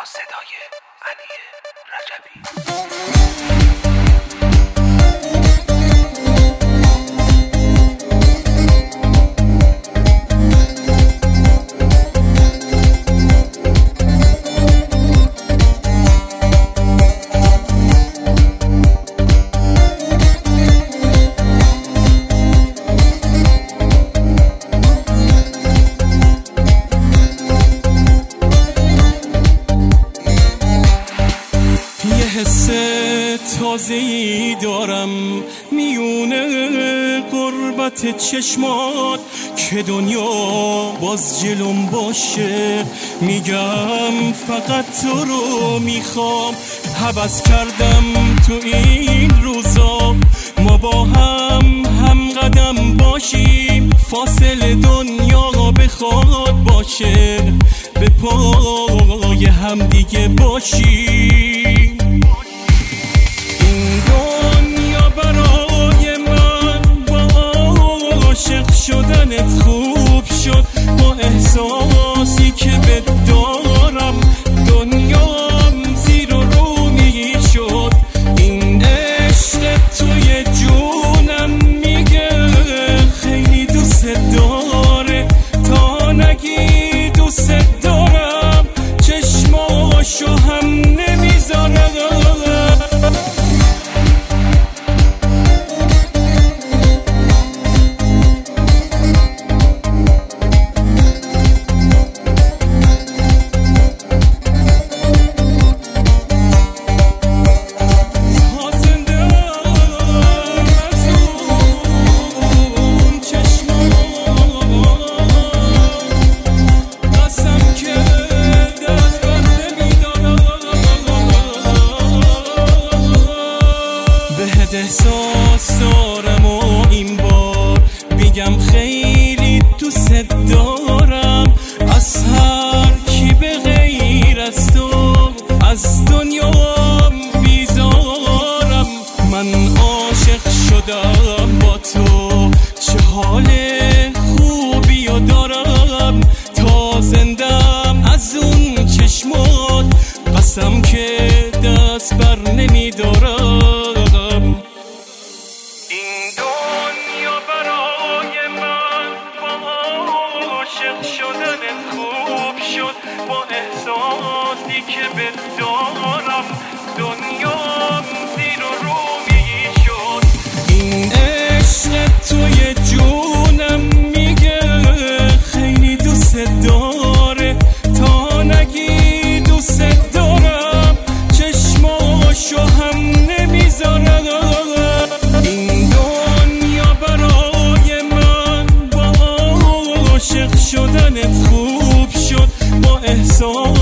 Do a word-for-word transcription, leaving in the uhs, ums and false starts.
با صدای علی رجبی. حس تازه‌ای دارم میونه قربت چشمات که دنیا باز جلوم باشه، میگم فقط تو رو میخوام. هوس کردم تو این روزا ما با هم هم قدم باشیم، فاصله دنیا بخواد باشه به پای هم دیگه باشیم. شدنت خوب شد با احساسی که بهت دارم، دنیام زیر و رو می شد. این عشق توی جونم میگه خیلی دوست داره، تا نگی دوست دارم چشماشو هم نمیذاره. احساس دارم و این بار بگم خیلی دوست دارم، از هر کی به غیر از تو از دنیام بیزارم. من عاشق شدم با تو، چه حال خوبی و دارم، تا زندم از اون چشمات قسم که دست بر نمیدارم. شدنت خوب شد با احساسی که بهت دارم، دنیام زیر و رو می شد. این عشق توی جونم میگه خیلی دوست داره، تا نگی دوست دارم چشماشو هم نمیذاره. این دنیا برای من با عاشق شدنت خوب شد با احساس